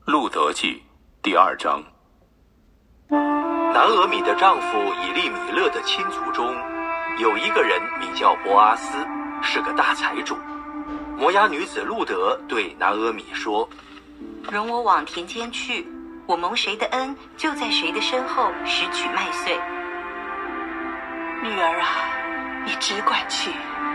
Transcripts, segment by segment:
路得记第2章。 拿俄米的丈夫以利米勒的亲族中，有一个人名叫波阿斯，是个大财主。摩押女子路得对拿俄米说： 容我往田间去，我蒙谁的恩，就在谁的身后拾取麦穗。 女儿啊，你只管去。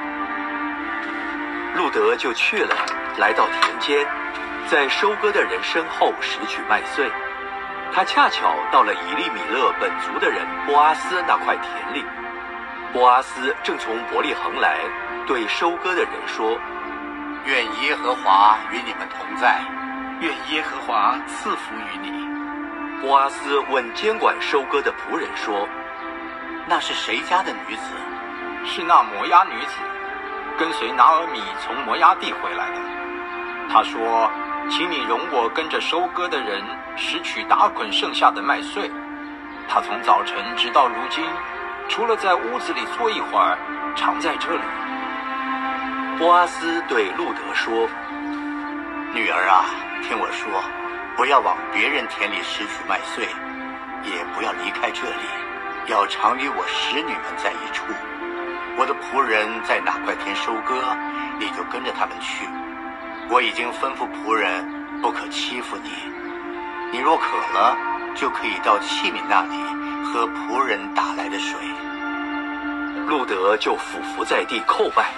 路得就去了，来到田间，在收割的人身后拾取麦穗。他恰巧到了以利米勒本族的人波阿斯那块田里。波阿斯正从伯利恒来，对收割的人说： 愿耶和华与你们同在， 愿耶和华赐福于你。 波阿斯问监管收割的仆人说： 那是谁家的女子？ 是那摩押女子，跟随拿俄米从摩押地回来的。她说：请你容我跟着收割的人拾取打滚剩下的麦穗。她从早晨直到如今，除了在屋子里坐一会儿，常在这里。 波阿斯对路得说： 女儿啊，听我说，不要往别人田里拾取麦穗，也不要离开这里，要常与我使女们在一处。我的仆人在哪块田收割，你就跟着他们去。我已经吩咐仆人不可欺负你，你若渴了，就可以到器皿那里喝仆人打来的水。 路得就俯伏在地叩拜。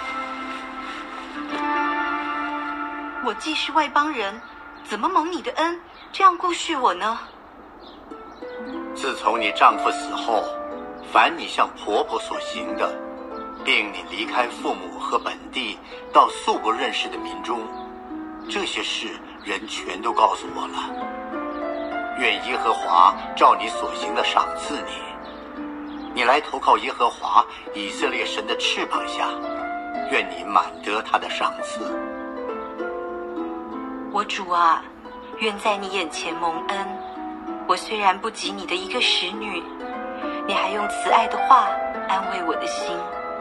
我既是外邦人，怎么蒙你的恩，这样顾恤我呢？ 自从你丈夫死后，凡你向婆婆所行的，并你离开父母和本地，到素不认识的民中，这些事人全都告诉我了。愿耶和华照你所行的赏赐你。你来投靠耶和华以色列神的翅膀下，愿你满得他的赏赐。 我主啊，愿在你眼前蒙恩。我虽然不及你的一个使女，你还用慈爱的话安慰我的心。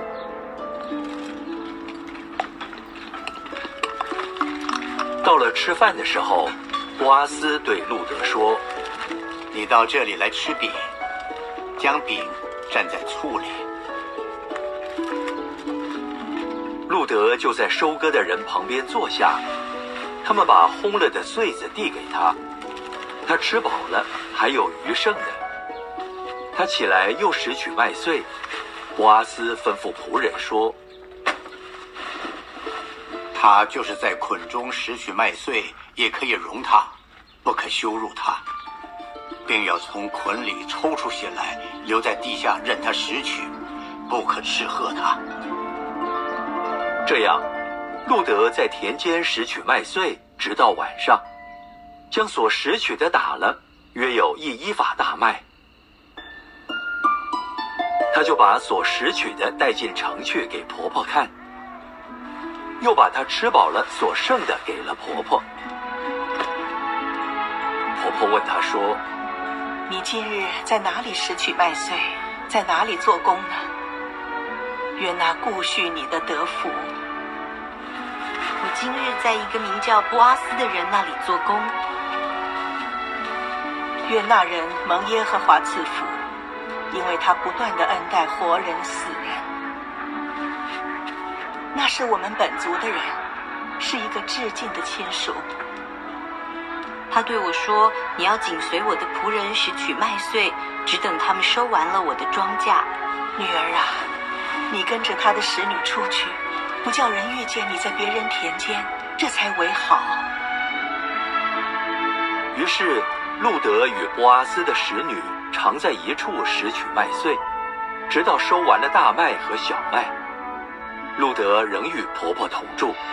到了吃饭的时候，波阿斯对路得说： 你到这里来吃饼，将饼蘸在醋里。 路得就在收割的人旁边坐下，他们把烘了的穗子递给他，他吃饱了，还有余剩的。他起来又拾取麦穗。波阿斯吩咐仆人说： 他就是在捆中拾取麦穗，也可以容他，不可羞辱他，并要从捆里抽出血来，留在地下任他拾取，不可斥喝他。 这样，路得在田间拾取麦穗，直到晚上，将所拾取的打了，约有1伊法大麦。他就把所拾取的带进城去给婆婆看，又把她吃饱了所剩的给了婆婆。婆婆问她说： 你今日在哪里拾取麦穗，在哪里做工呢？愿那顾恤你的得福。 我今日在一个名叫波阿斯的人那里做工。 愿那人蒙耶和华赐福，因为他不断地恩待活人死人。那是我们本族的人，是一个致敬的亲属。 他对我说：你要紧随我的仆人拾取麦穗，只等他们收完了我的庄稼。 女儿啊，你跟着他的使女出去，不叫人遇见你在别人田间，这才为好。 于是路得与波阿斯的使女常在一处拾取麦穗，直到收完了大麦和小麦。路得仍与婆婆同住。